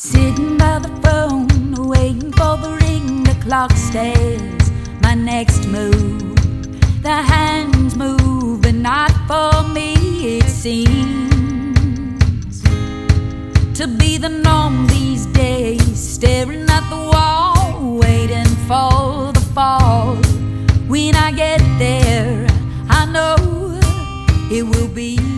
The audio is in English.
Sitting by the phone, waiting for the ring. The clock stares my next move. The hands move, but not for me. It seems to be the norm these days. Staring at the wall, waiting for the fall. When I get there, I know it will be